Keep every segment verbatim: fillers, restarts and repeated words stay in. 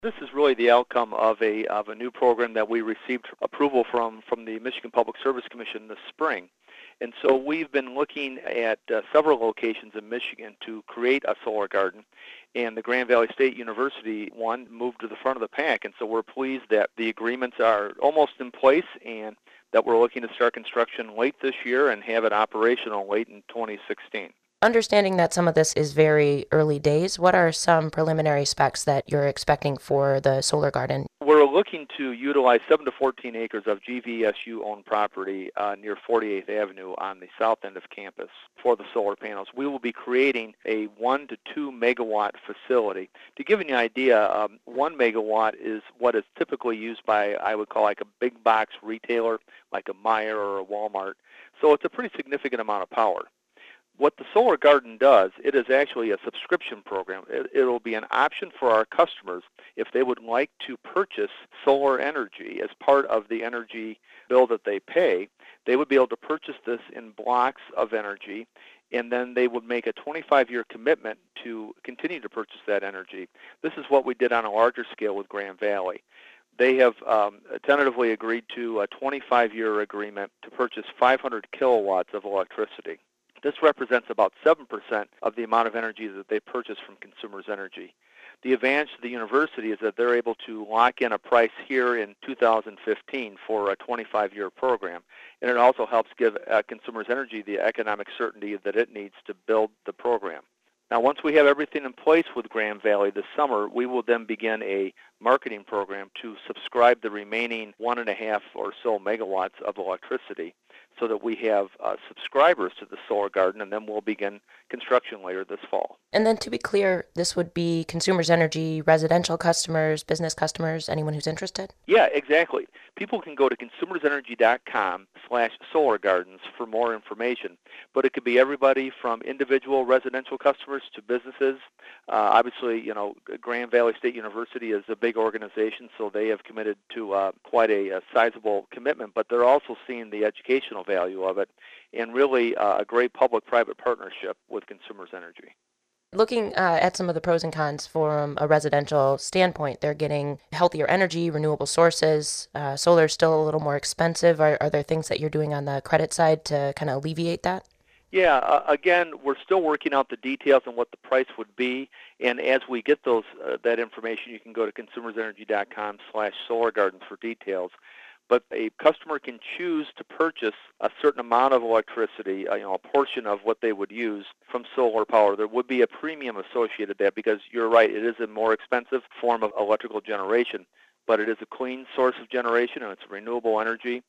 This is really the outcome of a of a new program that we received approval from from the Michigan Public Service Commission this spring. And so we've been looking at uh, several locations in Michigan to create a solar garden, and the Grand Valley State University one moved to the front of the pack. And so we're pleased that the agreements are almost in place and that we're looking to start construction late this year and have it operational late in twenty sixteen. Understanding that some of this is very early days, what are some preliminary specs that you're expecting for the solar garden? We're looking to utilize seven to fourteen acres of G V S U-owned property uh, near forty-eighth Avenue on the south end of campus for the solar panels. We will be creating a one to two megawatt facility. To give you an idea, um, one megawatt is what is typically used by, I would call like a big box retailer, like a Meijer or a Walmart. So it's a pretty significant amount of power. What the Solar Garden does, it is actually a subscription program. It will be an option for our customers if they would like to purchase solar energy as part of the energy bill that they pay. They would be able to purchase this in blocks of energy, and then they would make a twenty-five year commitment to continue to purchase that energy. This is what we did on a larger scale with Grand Valley. They have um, tentatively agreed to a twenty-five year agreement to purchase five hundred kilowatts of electricity. This represents about seven percent of the amount of energy that they purchase from Consumers Energy. The advantage to the university is that they're able to lock in a price here in two thousand fifteen for a twenty-five year program, and it also helps give uh, Consumers Energy the economic certainty that it needs to build the program. Now, once we have everything in place with Grand Valley this summer, we will then begin a marketing program to subscribe the remaining one and a half or so megawatts of electricity so that we have uh, subscribers to the solar garden, and then we'll begin construction later this fall. And then to be clear, this would be Consumers Energy, residential customers, business customers, anyone who's interested? Yeah, exactly. People can go to consumersenergy.com slash solar gardens for more information, but it could be everybody from individual residential customers to businesses. Uh, obviously, you know, Grand Valley State University is a big organization, so they have committed to uh, quite a, a sizable commitment, but they're also seeing the educational value of it and really uh, a great public-private partnership with Consumers Energy. Looking uh, at some of the pros and cons from a residential standpoint, they're getting healthier energy, renewable sources. Uh, solar is still a little more expensive. Are, are there things that you're doing on the credit side to kind of alleviate that? Yeah, uh, again, we're still working out the details on what the price would be, and as we get those uh, that information, you can go to consumersenergy.com slash solar gardens for details. But a customer can choose to purchase a certain amount of electricity, uh, you know, a portion of what they would use from solar power. There would be a premium associated with that because you're right, it is a more expensive form of electrical generation, but it is a clean source of generation and it's renewable energy.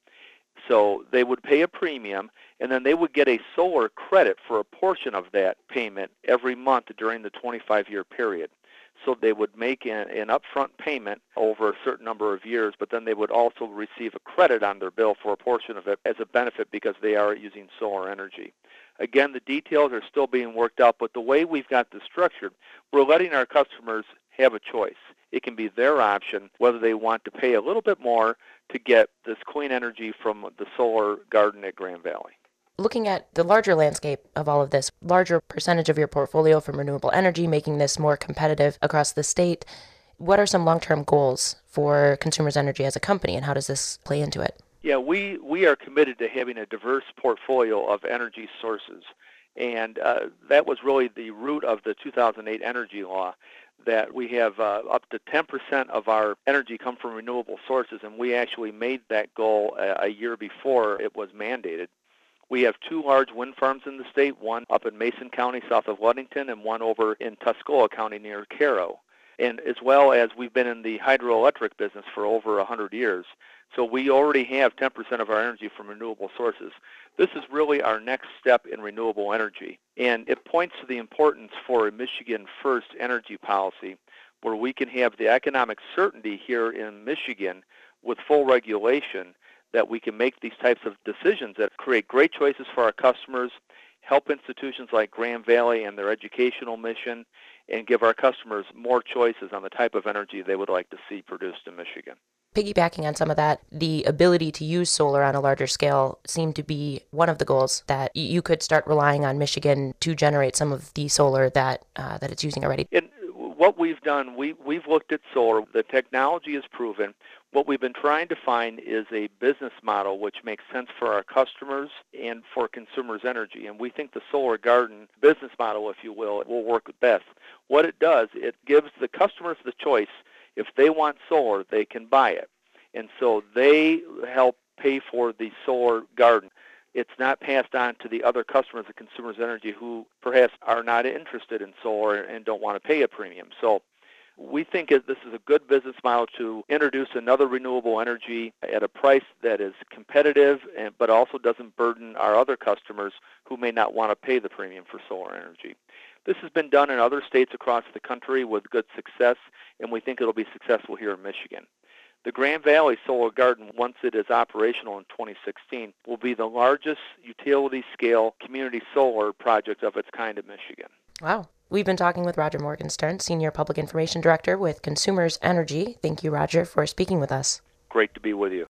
So they would pay a premium, and then they would get a solar credit for a portion of that payment every month during the twenty-five year period. So they would make an, an upfront payment over a certain number of years, but then they would also receive a credit on their bill for a portion of it as a benefit because they are using solar energy. Again, the details are still being worked out, but the way we've got this structured, we're letting our customers have a choice. It can be their option whether they want to pay a little bit more to get this clean energy from the solar garden at Grand Valley. Looking at the larger landscape of all of this, larger percentage of your portfolio from renewable energy, making this more competitive across the state, what are some long-term goals for Consumers Energy as a company, and how does this play into it? Yeah, we, we are committed to having a diverse portfolio of energy sources, and uh, that was really the root of the two thousand eight energy law, that we have uh, up to ten percent of our energy come from renewable sources, and we actually made that goal a, a year before it was mandated. We have two large wind farms in the state, one up in Mason County south of Ludington and one over in Tuscola County near Cairo. And as well as we've been in the hydroelectric business for over one hundred years. So we already have ten percent of our energy from renewable sources. This is really our next step in renewable energy. And it points to the importance for a Michigan First energy policy where we can have the economic certainty here in Michigan with full regulation that we can make these types of decisions that create great choices for our customers, help institutions like Grand Valley and their educational mission, and give our customers more choices on the type of energy they would like to see produced in Michigan. Piggybacking on some of that, the ability to use solar on a larger scale seemed to be one of the goals, that you could start relying on Michigan to generate some of the solar that uh, that it's using already. And what we've done, we, we've looked at solar. The technology is proven. What we've been trying to find is a business model which makes sense for our customers and for consumers' energy. And we think the Solar Garden business model, if you will, will work best. What it does, it gives the customers the choice. If they want solar, they can buy it. And so they help pay for the solar garden. It's not passed on to the other customers of Consumers Energy who perhaps are not interested in solar and don't want to pay a premium. So we think this is a good business model to introduce another renewable energy at a price that is competitive, and, but also doesn't burden our other customers who may not want to pay the premium for solar energy. This has been done in other states across the country with good success, and we think it'll be successful here in Michigan. The Grand Valley Solar Garden, once it is operational in twenty sixteen, will be the largest utility-scale community solar project of its kind in Michigan. Wow. We've been talking with Roger Morgenstern, Senior Public Information Director with Consumers Energy. Thank you, Roger, for speaking with us. Great to be with you.